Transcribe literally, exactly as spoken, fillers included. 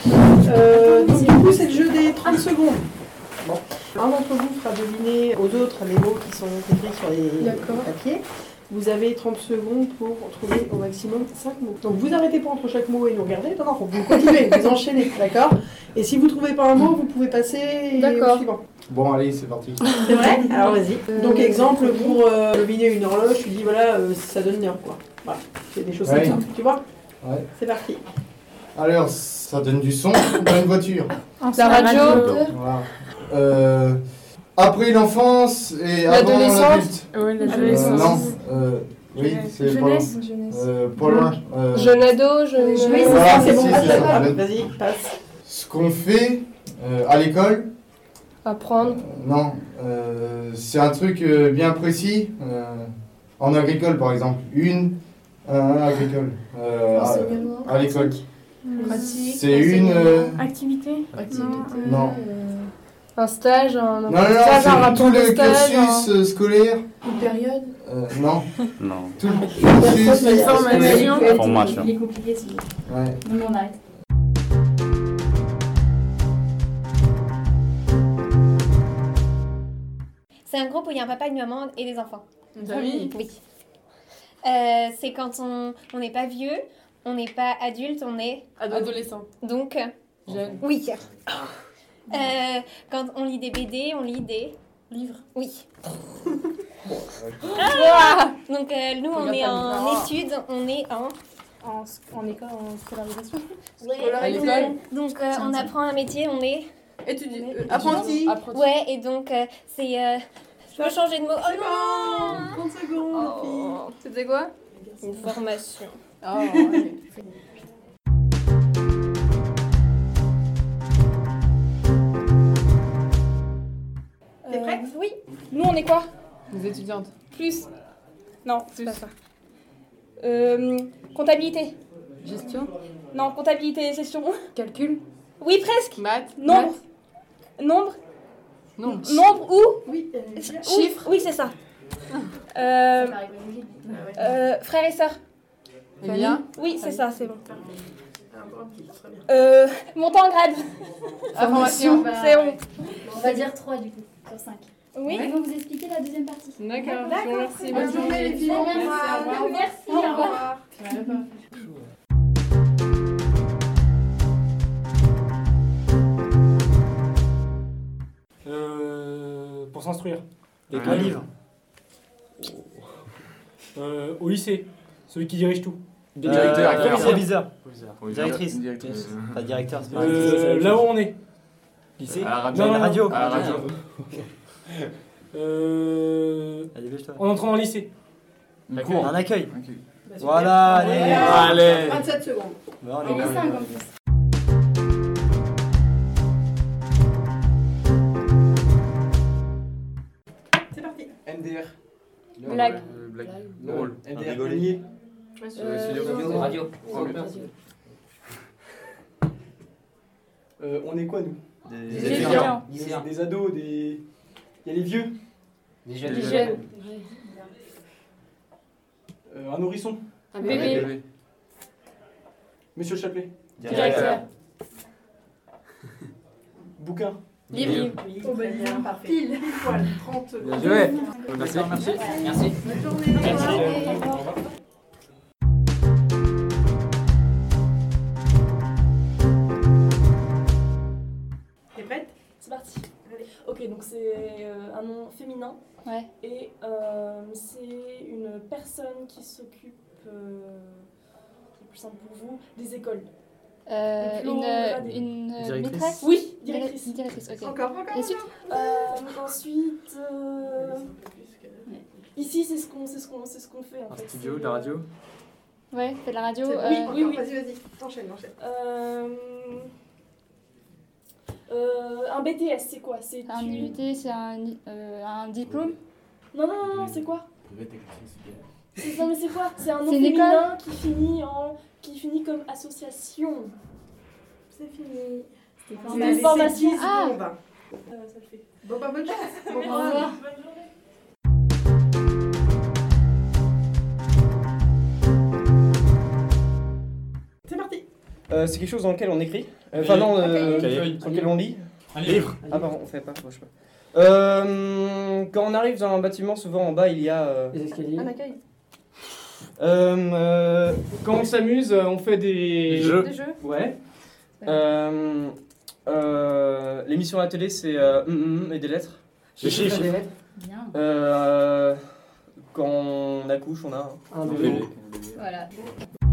Euh, donc du coup, c'est le jeu des trente secondes. Bon. Un d'entre vous fera deviner aux autres les mots qui sont écrits sur les papiers. Vous avez trente secondes pour trouver au maximum cinq mots. Donc vous arrêtez pas entre chaque mot et nous regardez. Non, non, vous continuez, vous enchaînez, d'accord? Et si vous trouvez pas un mot, vous pouvez passer au suivant. Bon, allez, c'est parti. C'est vrai? Alors vas-y. Euh... Donc exemple, pour euh, deviner une horloge, tu dis voilà, euh, ça donne l'heure, quoi. Voilà, c'est des choses ouais. comme ça, tu vois? Ouais. C'est parti. Alors, ça donne du son dans une voiture. La radio. Voilà. Euh, après l'enfance et avant l'adulte. Oui, l'adolescence. Euh, non, euh, oui, c'est pas loin. Euh, pas loin. Euh... Jeune ado, jeune... Oui, c'est voilà, ça, c'est bon. Si, c'est ça. Vas-y, passe. Ce qu'on fait euh, à l'école. Apprendre. Euh, non, euh, c'est un truc euh, bien précis. Euh, en agricole, par exemple. Une, un agricole. Euh, à, à l'école. Pratique. C'est une... Euh... Activité. Activité. Non. Un stage, un non, non, non, stage, un tout le stage, cursus un... scolaire. Une période euh, Non. Non. Tout le cursus formation. Formation. Il est compliqué, c'est bon. Ouais. Non, on arrête. C'est un groupe où il y a un papa, une maman et des enfants. Une famille. Oui. Euh, c'est quand on n'est pas vieux, on n'est pas adulte, on est... Adolescent. Donc... Jeune. Oui. Euh, quand on lit des B D, on lit des... Livres. Oui. Ah donc euh, nous, on est en ah. études, on est en... En, en école, en scolarisation. Ouais. Donc euh, on apprend un métier, on est... Étudiant. Euh, apprenti. Apprenti. Ouais, et donc euh, c'est... Euh... Je peux changer de mot. Oh non, trente secondes. Oh. C'était quoi? Une formation. Oh, okay. T'es prête? euh, Oui. Nous, on est quoi? Les étudiantes. Plus. Non, c'est Plus. pas ça. Euh, comptabilité. Gestion. Non, comptabilité et gestion. Calcul. Oui, presque. Maths. Nombre. Nombre. Non. Nombre ou Oui. Euh, Chiffre. Oui, c'est ça. Euh, euh, frères et sœurs. Lien. Oui, c'est ça, c'est bon. Euh, montant en grade. Information. C'est bon. On va dire trois du coup, sur cinq. Oui. Ils vont vous expliquer la deuxième partie. D'accord. D'accord. Merci. Bonne journée, les filles. Merci. Au revoir. Merci. Au revoir. Euh, pour s'instruire. Un livre. Euh, au lycée. Celui qui dirige tout. Directeur, Euh, proviseur. Proviseur. Directrice. Directrice. Pas directeur, c'est pas Euh, là où on est. lycée. À la radio. Non, non, non. radio. À la radio. Euh, Allez, dépêche-toi. en entrant dans le lycée. Une Un cour. accueil. Ok. Voilà, allez. Allez. vingt-sept secondes. Bon, On les est gars. cinq en plus. C'est parti. M D R. Blague. Euh, Blague. Non. Drôle. M D R. Rigoler. Panier. Euh, Radio. Euh, on est quoi, nous? Des Des étudiants. Des, des ados, des... Il y a les vieux. Des Des jeunes. Euh, un nourrisson. Un bébé. Bébé. Monsieur le Chapelet. Directeur. Bouquin. Livre. Oui, très bien, parfait. Pile, pile poil, trente secondes. Bien joué. Merci. Merci. Merci. Bonne journée. Merci. Au revoir. Au revoir. T'es prête? C'est parti. Allez. Ok, donc c'est euh, un nom féminin. Ouais. Et euh, c'est une personne qui s'occupe, euh, c'est plus simple pour vous, des écoles. Euh, Flo, une Gradé. une Directrice. maîtresse. Oui, directrice. Une directrice, ok. Encore, encore. Et ensuite, Euh, ensuite, euh, ici c'est ce qu'on c'est ce qu'on c'est ce qu'on fait en Un fait. studio, C'est, de la radio. ouais, fait de la radio. C'est bon. euh, Oui, Encore. oui, oui. Vas-y, vas-y. Enchaîne, enchaîne. Euh, euh, un B T S, c'est quoi? C'est Un tu- U T, c'est un, euh, un diplôme. Non, non, non, non, c'est quoi? C'est- Non, mais c'est quoi? C'est un nom C'est une féminin qui finit en qui finit comme association. C'est fini. C'était Vous pas avez Une formation. dix Ah. secondes. Euh, ça le fait. Bon, bah, bonne chance. Bon Au courage. revoir. Bonne journée. C'est parti. Euh, c'est quelque chose dans lequel on écrit. Euh, Enfin non, euh, Cahier. sur lequel on lit. Un livre. Ah pardon, on fait pas. Moi, je sais pas. Euh, quand on arrive dans un bâtiment, souvent en bas il y a. Euh, Les escaliers. Un accueil. euh, euh, quand on s'amuse, on fait des. Des jeux. Des jeux. Ouais. Euh, euh, L'émission à la télé, c'est euh, hum, hum, et des lettres. Des chiffres. Bien. Euh, quand on accouche, on a. Un Un bébé. bébé. Voilà.